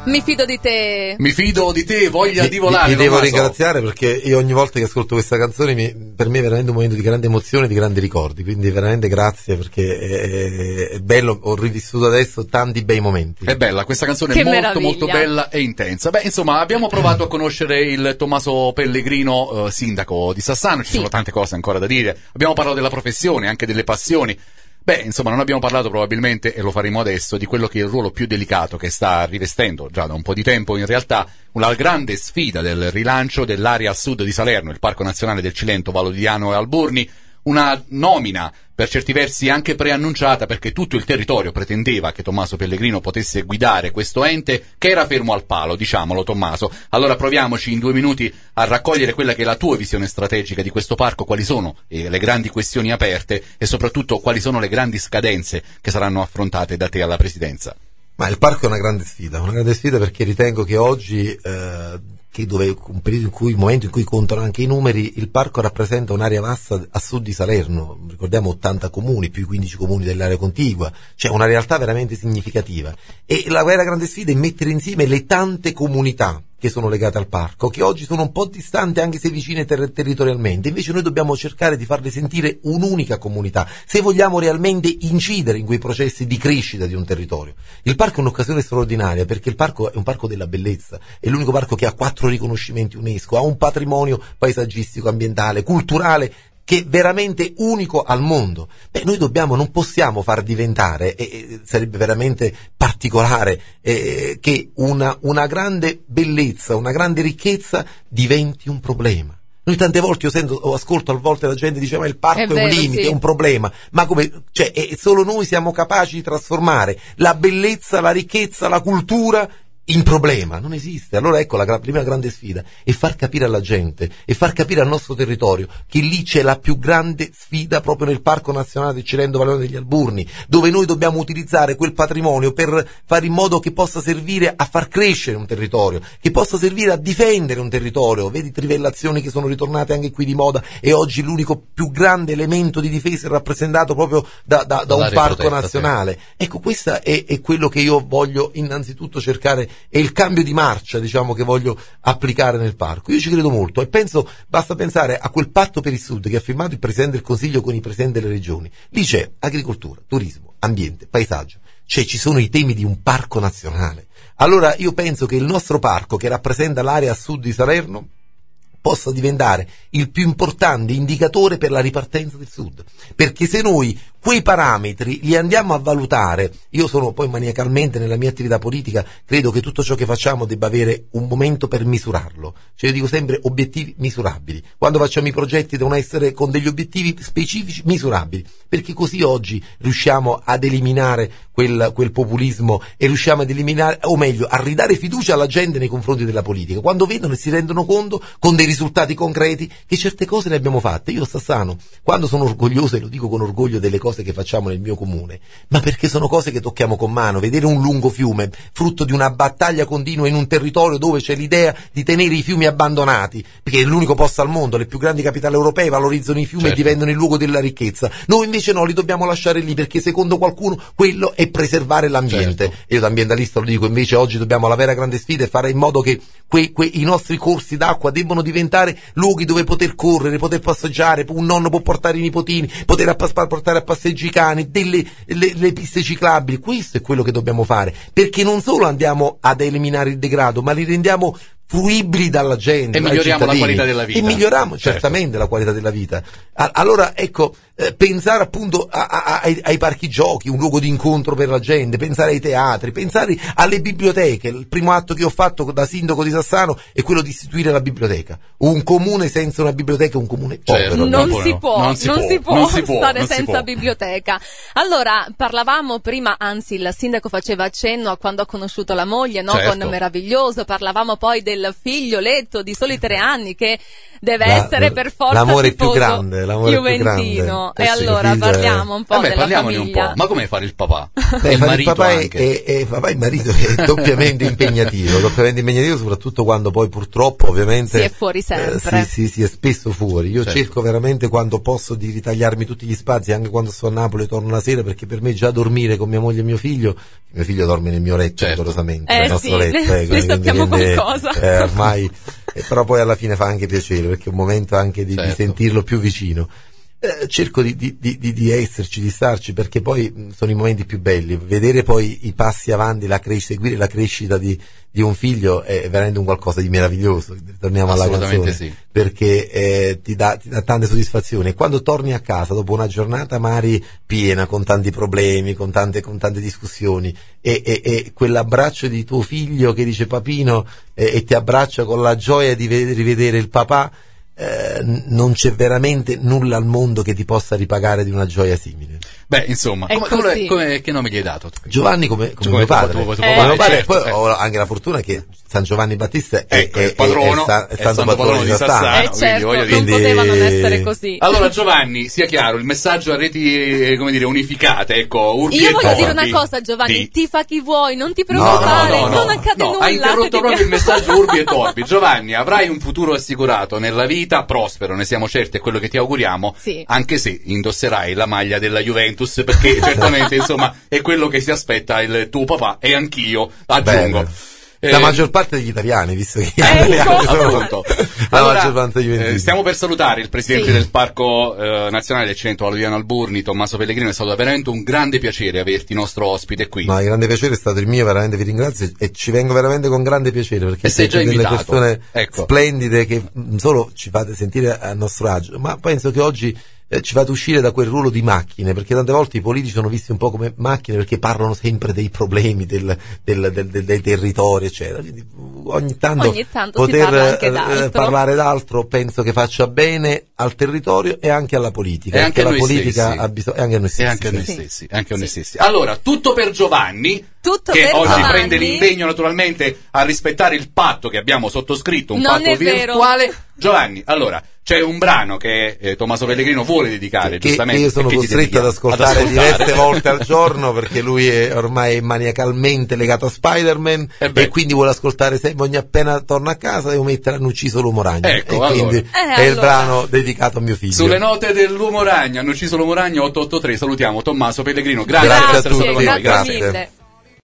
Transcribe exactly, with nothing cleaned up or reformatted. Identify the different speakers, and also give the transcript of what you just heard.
Speaker 1: Mi fido di te.
Speaker 2: Mi fido di te, voglia
Speaker 3: mi,
Speaker 2: di volare.
Speaker 3: Mi devo
Speaker 2: Tommaso.
Speaker 3: ringraziare perché io ogni volta che ascolto questa canzone mi, per me è veramente un momento di grande emozione, di grandi ricordi, quindi veramente grazie perché è, è bello, ho rivissuto adesso tanti bei momenti.
Speaker 2: È bella, questa canzone
Speaker 1: Che
Speaker 2: è molto
Speaker 1: meraviglia.
Speaker 2: molto bella e intensa. Beh, insomma, abbiamo provato a conoscere il Tommaso Pellegrino, eh, sindaco di Sassano, ci
Speaker 1: sì.
Speaker 2: sono tante cose ancora da dire, abbiamo parlato della professione, anche delle passioni. Beh, insomma, non abbiamo parlato probabilmente, e lo faremo adesso, di quello che è il ruolo più delicato che sta rivestendo già da un po' di tempo in realtà una grande sfida del rilancio dell'area a sud di Salerno, il Parco Nazionale del Cilento, Vallo di Diano e Alburni, una nomina per certi versi anche preannunciata perché tutto il territorio pretendeva che Tommaso Pellegrino potesse guidare questo ente che era fermo al palo, diciamolo Tommaso. Allora proviamoci in due minuti a raccogliere quella che è la tua visione strategica di questo parco, quali sono eh, le grandi questioni aperte e soprattutto quali sono le grandi scadenze che saranno affrontate da te alla presidenza.
Speaker 3: Ma il parco è una grande sfida, una grande sfida perché ritengo che oggi, eh, che dove un periodo in cui, il momento in cui contano anche i numeri, il parco rappresenta un'area vasta a sud di Salerno, ricordiamo ottanta comuni, più i quindici comuni dell'area contigua, cioè una realtà veramente significativa. E la vera grande sfida è mettere insieme le tante comunità che sono legate al parco, che oggi sono un po' distanti anche se vicine ter- territorialmente, invece noi dobbiamo cercare di farle sentire un'unica comunità, se vogliamo realmente incidere in quei processi di crescita di un territorio. Il parco è un'occasione straordinaria perché il parco è un parco della bellezza, è l'unico parco che ha quattro riconoscimenti UNESCO, ha un patrimonio paesaggistico, ambientale, culturale, che è veramente unico al mondo. Beh, noi dobbiamo, non possiamo far diventare, e, e sarebbe veramente particolare, eh, che una, una grande bellezza, una grande ricchezza diventi un problema. Noi tante volte io sento o ascolto a volte la gente dice ma il parco è,
Speaker 1: È vero,
Speaker 3: un limite,
Speaker 1: sì.
Speaker 3: è un problema, ma come, cioè, e solo noi siamo capaci di trasformare la bellezza, la ricchezza, la cultura in problema, non esiste. Allora ecco la gra- prima grande sfida è far capire alla gente e far capire al nostro territorio che lì c'è la più grande sfida proprio nel Parco Nazionale del Cilento Valone degli Alburni, dove noi dobbiamo utilizzare quel patrimonio per fare in modo che possa servire a far crescere un territorio, che possa servire a difendere un territorio. Vedi trivellazioni che sono ritornate anche qui di moda e oggi l'unico più grande elemento di difesa è rappresentato proprio da, da, da un parco protetta, nazionale. Sì. Ecco, questo è, è quello che io voglio innanzitutto cercare, è il cambio di marcia, diciamo, che voglio applicare nel parco. Io ci credo molto e penso, basta pensare a quel patto per il sud che ha firmato il Presidente del Consiglio con i Presidenti delle Regioni. Lì c'è agricoltura, turismo, ambiente, paesaggio, cioè ci sono i temi di un parco nazionale. Allora io penso che il nostro parco, che rappresenta l'area a sud di Salerno, possa diventare il più importante indicatore per la ripartenza del sud, perché se noi quei parametri li andiamo a valutare, io sono poi maniacalmente nella mia attività politica, credo che tutto ciò che facciamo debba avere un momento per misurarlo, cioè io dico sempre obiettivi misurabili, quando facciamo i progetti devono essere con degli obiettivi specifici misurabili, perché così oggi riusciamo ad eliminare quel, quel populismo e riusciamo ad eliminare, o meglio a ridare fiducia alla gente nei confronti della politica, quando vedono e si rendono conto con dei risultati concreti che certe cose le abbiamo fatte. Io a Sassano, quando sono orgoglioso, e lo dico con orgoglio delle cose che facciamo nel mio comune, ma perché sono cose che tocchiamo con mano, vedere un lungo fiume, frutto di una battaglia continua in un territorio dove c'è l'idea di tenere i fiumi abbandonati, perché è l'unico posto al mondo, le più grandi capitali europee valorizzano i fiumi, certo, e diventano il luogo della ricchezza. Noi invece no, li dobbiamo lasciare lì perché secondo qualcuno quello è preservare l'ambiente. Certo. Io da ambientalista lo dico, invece oggi dobbiamo, la vera grande sfida è fare in modo che quei, quei, i nostri corsi d'acqua debbano diventare luoghi dove poter correre, poter passeggiare, un nonno può portare i nipotini, poter appas- portare a passeggi i cani, delle le, le piste ciclabili. Questo è quello che dobbiamo fare, perché non solo andiamo ad eliminare il degrado, ma li rendiamo fruibili dalla gente
Speaker 2: e miglioriamo la qualità della vita
Speaker 3: e miglioriamo
Speaker 2: certo.
Speaker 3: certamente la qualità della vita. Allora ecco, eh, pensare appunto a, a, ai, ai parchi giochi, un luogo di incontro per la gente, pensare ai teatri, pensare alle biblioteche. Il primo atto che ho fatto da sindaco di Sassano è quello di istituire la biblioteca. Un comune senza una biblioteca è un comune povero.
Speaker 1: Certo, non, non, si può, non, si non, può, si può, non si può stare senza può. biblioteca. Allora parlavamo prima, anzi il sindaco faceva accenno a quando ha conosciuto la moglie, no?
Speaker 2: Certo.
Speaker 1: Con Meraviglioso, parlavamo poi del figlioletto di soli tre anni che deve
Speaker 3: La,
Speaker 1: essere per forza
Speaker 3: l'amore
Speaker 1: tifoso
Speaker 3: più grande, l'amore
Speaker 1: juventino.
Speaker 3: più grande.
Speaker 1: Benissimo,
Speaker 3: Eh
Speaker 1: e
Speaker 3: sì,
Speaker 1: allora
Speaker 3: figlio,
Speaker 1: parliamo un po'
Speaker 2: Vabbè,
Speaker 1: della
Speaker 2: parliamone
Speaker 1: famiglia.
Speaker 2: un po'. Ma come fare il papà?
Speaker 3: Beh,
Speaker 2: E il
Speaker 3: fare il
Speaker 2: marito
Speaker 3: papà è,
Speaker 2: anche.
Speaker 3: è, è, papà e il marito è doppiamente impegnativo, doppiamente impegnativo soprattutto quando poi purtroppo ovviamente
Speaker 1: Si è fuori sempre.
Speaker 3: eh, sì, sì, sì, è spesso fuori. Io
Speaker 2: Certo.
Speaker 3: cerco veramente quando posso di ritagliarmi tutti gli spazi, anche quando sto a Napoli e torno la sera, perché per me già dormire con mia moglie e mio figlio, mio figlio dorme nel mio letto,
Speaker 2: Certo.
Speaker 3: rigorosamente,
Speaker 1: Eh
Speaker 3: nel nostro
Speaker 1: sì,
Speaker 3: letto,
Speaker 1: ne-
Speaker 3: eh,
Speaker 1: ne
Speaker 3: quindi
Speaker 1: sappiamo
Speaker 3: quindi,
Speaker 1: qualcosa.
Speaker 3: eh, ormai, eh, però poi alla fine fa anche piacere, perché è un momento anche di,
Speaker 2: Certo.
Speaker 3: di sentirlo più vicino. Eh, cerco di, di, di, di esserci, di starci, perché poi mh, sono i momenti più belli. Vedere poi i passi avanti, la crescita, seguire la crescita di, di un figlio è veramente un qualcosa di meraviglioso. Torniamo alla
Speaker 2: Assolutamente
Speaker 3: canzone,
Speaker 2: sì.
Speaker 3: perché eh, ti, dà, ti dà tante soddisfazioni. E quando torni a casa dopo una giornata magari piena, con tanti problemi, con tante, con tante discussioni, e, e, e quell'abbraccio di tuo figlio che dice papino, eh, e ti abbraccia con la gioia di vedere, rivedere il papà, Eh, non c'è veramente nulla al mondo che ti possa ripagare di una gioia simile.
Speaker 2: Beh, insomma,
Speaker 1: È
Speaker 2: come,
Speaker 1: così.
Speaker 2: come, come- che nome gli hai dato?
Speaker 3: Giovanni come, come
Speaker 2: Come
Speaker 3: mio
Speaker 2: tuo-
Speaker 3: padre,
Speaker 2: tuo- tuo
Speaker 3: come
Speaker 2: padre,
Speaker 3: mio padre.
Speaker 2: certo,
Speaker 3: Poi
Speaker 2: certo.
Speaker 3: ho anche la fortuna che San Giovanni Battista è,
Speaker 2: Ecco,
Speaker 3: è,
Speaker 2: il patrono,
Speaker 3: è, è, è,
Speaker 2: è
Speaker 3: santo patrono di Sassano.
Speaker 2: Sassano.
Speaker 1: Eh
Speaker 2: quindi
Speaker 1: certo,
Speaker 2: voglio
Speaker 1: non
Speaker 2: dire-
Speaker 3: Quindi-
Speaker 1: poteva non essere così.
Speaker 2: Allora Giovanni, sia chiaro, il messaggio a reti, eh, come dire, unificate, ecco, urbi
Speaker 1: Io
Speaker 2: e
Speaker 1: voglio dire
Speaker 2: torbi.
Speaker 1: una cosa, Giovanni,
Speaker 2: Di-
Speaker 1: ti fa chi vuoi, non ti
Speaker 3: No,
Speaker 1: preoccupare,
Speaker 3: no, no,
Speaker 1: non
Speaker 3: no,
Speaker 1: accade
Speaker 2: no,
Speaker 1: nulla.
Speaker 2: ha
Speaker 1: se
Speaker 2: interrotto
Speaker 1: ti
Speaker 2: proprio
Speaker 1: piace.
Speaker 2: il messaggio urbi e torbi. Giovanni, avrai un futuro assicurato nella vita, prospero, ne siamo certi, è quello che ti auguriamo,
Speaker 1: Sì.
Speaker 2: anche se indosserai la maglia della Juventus, perché certamente, insomma, è quello che si aspetta il tuo papà e anch'io, aggiungo.
Speaker 3: Bene.
Speaker 2: Eh,
Speaker 3: La maggior parte degli italiani, visto che
Speaker 1: Ecco.
Speaker 2: appunto.
Speaker 3: la
Speaker 2: Allora,
Speaker 3: maggior parte degli
Speaker 2: eh,
Speaker 3: juventini.
Speaker 2: stiamo per salutare il presidente
Speaker 1: Sì.
Speaker 2: del Parco eh, Nazionale del Centro Valdiviano Alburni, Tommaso Pellegrino. È stato veramente un grande piacere averti nostro ospite qui.
Speaker 3: No, il grande piacere è stato il mio, veramente vi ringrazio e ci vengo veramente con grande piacere, perché
Speaker 2: E sei
Speaker 3: siete
Speaker 2: già
Speaker 3: delle
Speaker 2: invitato.
Speaker 3: persone
Speaker 2: Ecco.
Speaker 3: splendide che non solo ci fate sentire a nostro agio, ma penso che oggi eh, ci fate uscire da quel ruolo di macchine, perché tante volte i politici sono visti un po' come macchine, perché parlano sempre dei problemi del, del, del, del, dei territori, eccetera. Quindi ogni tanto,
Speaker 1: Ogni tanto si
Speaker 3: poter
Speaker 1: parla anche
Speaker 3: eh,
Speaker 1: d'altro.
Speaker 3: parlare d'altro penso che faccia bene al territorio e anche alla politica,
Speaker 2: E
Speaker 3: perché
Speaker 2: anche a
Speaker 3: la
Speaker 2: noi
Speaker 3: politica
Speaker 2: stessi.
Speaker 3: ha bisogno, e anche a noi
Speaker 2: E
Speaker 3: stessi.
Speaker 2: anche a noi
Speaker 1: Sì.
Speaker 2: stessi, anche a noi
Speaker 1: Sì.
Speaker 2: stessi. Allora, tutto per Giovanni,
Speaker 1: Tutto
Speaker 2: che
Speaker 1: per
Speaker 2: oggi
Speaker 1: Giovanni.
Speaker 2: prende l'impegno naturalmente a rispettare il patto che abbiamo sottoscritto, un
Speaker 1: Non
Speaker 2: patto
Speaker 1: è vero.
Speaker 2: virtuale. Giovanni, allora, c'è un brano che eh, Tommaso Pellegrino vuole dedicare,
Speaker 3: che, che
Speaker 2: giustamente.
Speaker 3: io sono
Speaker 2: e che gli
Speaker 3: costretto ad
Speaker 2: dedichiamo.
Speaker 3: ascoltare,
Speaker 2: Ad ascoltare.
Speaker 3: diverse volte al giorno, perché lui è ormai maniacalmente legato a Spider-Man
Speaker 2: Eh beh.
Speaker 3: e quindi vuole ascoltare sempre, ogni appena torna a casa devo mettere Hanno ucciso l'uomo ragno,
Speaker 2: Ecco,
Speaker 3: e
Speaker 2: allora.
Speaker 3: quindi
Speaker 1: Eh,
Speaker 3: è il
Speaker 1: allora.
Speaker 3: brano dedicato a mio figlio.
Speaker 2: Sulle note dell'uomo ragno, hanno ucciso l'uomo ragno otto otto tre, salutiamo Tommaso Pellegrino, grazie,
Speaker 3: Grazie
Speaker 2: per
Speaker 3: a
Speaker 2: essere stato
Speaker 3: tutti,
Speaker 2: con noi,
Speaker 1: grazie
Speaker 3: grazie.
Speaker 1: mille.